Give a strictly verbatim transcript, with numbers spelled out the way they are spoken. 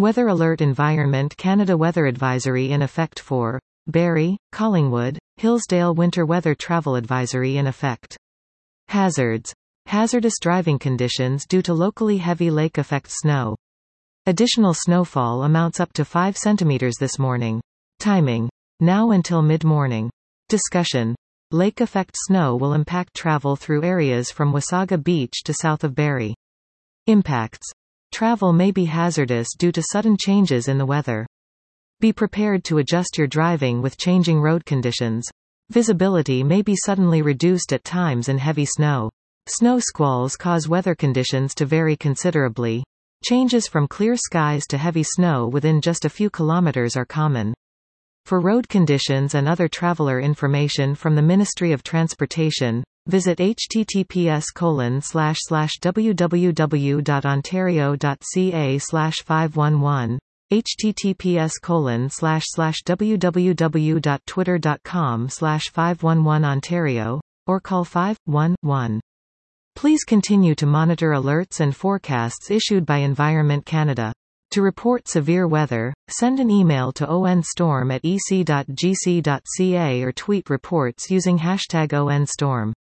Weather Alert Environment Canada Weather Advisory in effect for Barrie, Collingwood, Hillsdale. Winter Weather Travel Advisory in effect. Hazards. Hazardous driving conditions due to locally heavy lake effect snow. Additional snowfall amounts up to five centimeters this morning. Timing. Now until mid-morning. Discussion. Lake effect snow will impact travel through areas from Wasaga Beach to south of Barrie. Impacts. Travel may be hazardous due to sudden changes in the weather. Be prepared to adjust your driving with changing road conditions. Visibility may be suddenly reduced at times in heavy snow. Snow squalls cause weather conditions to vary considerably. Changes from clear skies to heavy snow within just a few kilometers are common. For road conditions and other traveler information from the Ministry of Transportation, visit h t t p s colon slash slash w w w dot ontario dot c a slash five one one, h t t p s colon slash slash w w w dot twitter dot com slash five one one Ontario, or call five one one. Please continue to monitor alerts and forecasts issued by Environment Canada. To report severe weather, send an email to onstorm at e c dot g c dot c a or tweet reports using hashtag onstorm.